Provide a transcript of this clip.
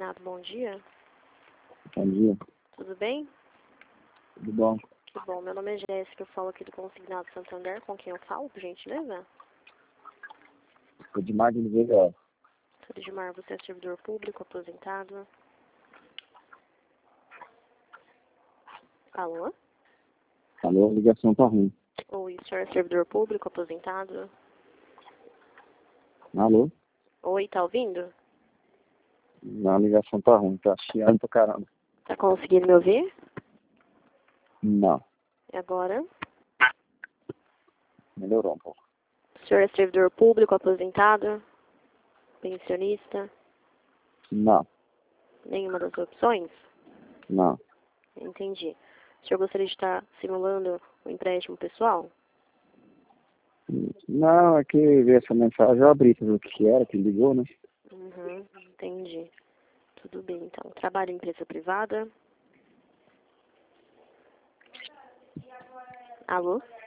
Consignado, bom dia. Bom dia. Tudo bem? Tudo bom? Que bom. Meu nome é Jéssica, eu falo aqui do Consignado Santander. Com quem eu falo, por gentileza? Edmar de Oliveira. Sou Edmar, você é servidor público, aposentado? Alô? Alô, a ligação tá ruim. Oi, o senhor é servidor público, aposentado? Alô? Oi, tá ouvindo? Não, a ligação tá ruim, tá chiando pra caramba. Tá conseguindo me ouvir? Não, E agora? melhorou um pouco. O senhor é servidor público, aposentado? Pensionista? Não, Nenhuma das opções? não. Entendi. O senhor gostaria de estar simulando um empréstimo pessoal? Não, é que vi essa mensagem, eu abri pra ver o que era, que ligou, né? Uhum, entendi. Tudo bem, então. Trabalho em empresa privada? Alô?